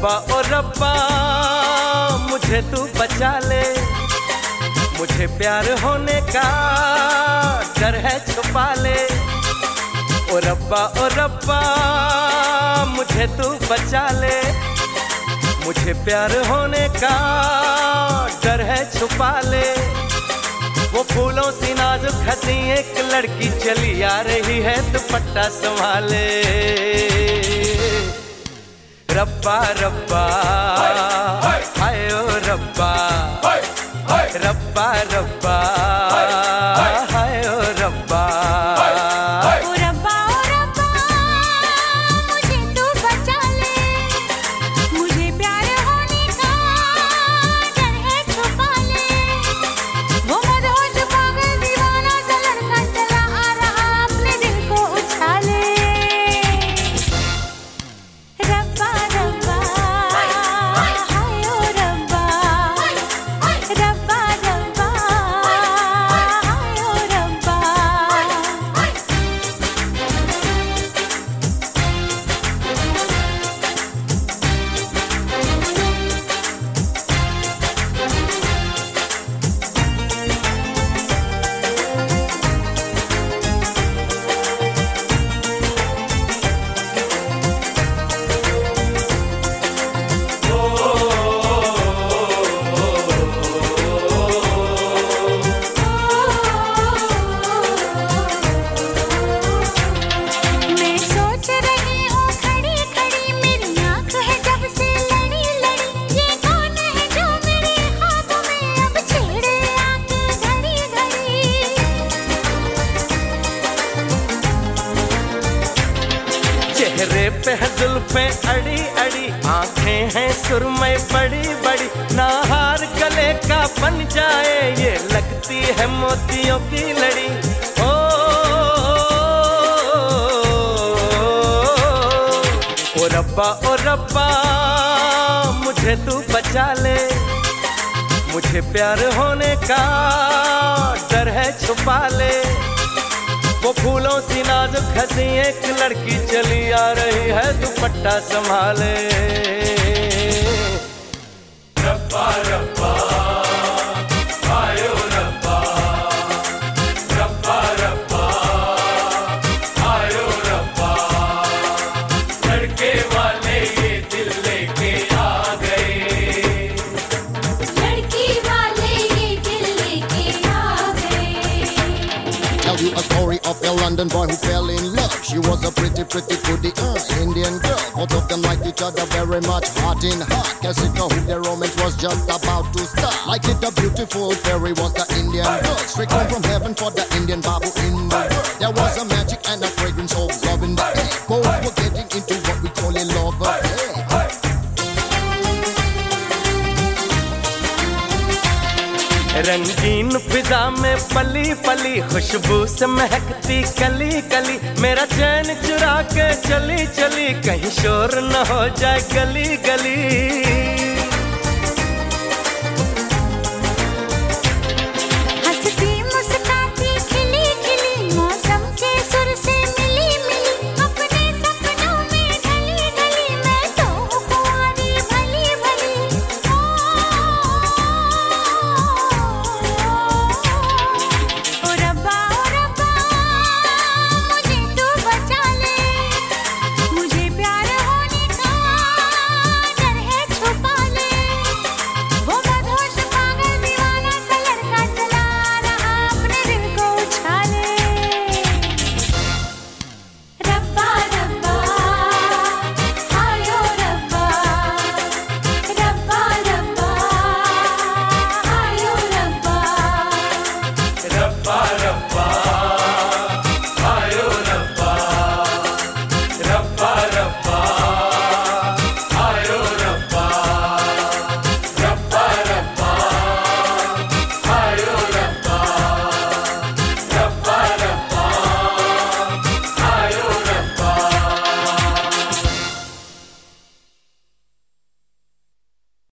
रब्बा ओ रब्बा मुझे तू बचा ले, मुझे प्यार होने का डर है छुपा ले। ओ रब्बा मुझे तू बचा ले, मुझे प्यार होने का डर है छुपा ले। वो फूलों सी नाजुक हंसी एक लड़की चली आ रही है, दुपट्टा संभाले। रब्बा रब्बा हाय ओ रब्बा, रब्बा रब्बा हाय ओ रब्बा। चेहरे पे है जुल्फें अड़ी अड़ी, आंखें हैं सुरमई बड़ी बड़ी, ना हार गले का बन जाए ये लगती है मोतियों की लड़ी। ओ रब्बा मुझे तू बचा ले, मुझे प्यार होने का डर है छुपा ले। वो फूलों सी नाजुक हंसी एक लड़की चली आ रही है, दुपट्टा संभाले। रब्बा रब्बा हाय ओ रब्बा, रब्बा रब्बा हाय ओ रब्बा। लड़के वाले ये दिल लेके आ गए, लड़की वाले ये दिल लेके आ गए। Tell you a story of a London boy who fell in love. She was a pretty goody Indian girl. Both of them liked each other very much, heart in heart. Jessica, who their romance was just about to start. Like it, a beautiful fairy was the Indian girl. Straight home from heaven for the Indian babu in the world. There was a magic and a fragrance of love in the air. Both were getting into what we call a love affair. रंगीन फिजा में पली पली, खुशबू से महकती कली कली। मेरा चैन चुरा के चली चली, कहीं शोर न हो जाए गली गली।